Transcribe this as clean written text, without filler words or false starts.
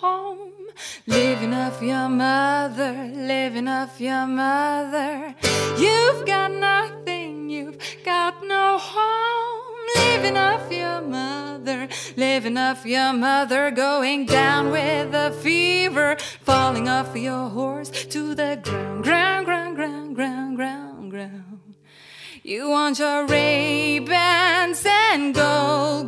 home. Living off your mother, living off your mother. You've got nothing, you've got no home. Living off your mother, living off your mother. Going down with a fever, falling off your horse to the ground, ground, ground, ground, ground, ground, ground. You want your Ray-Bans and gold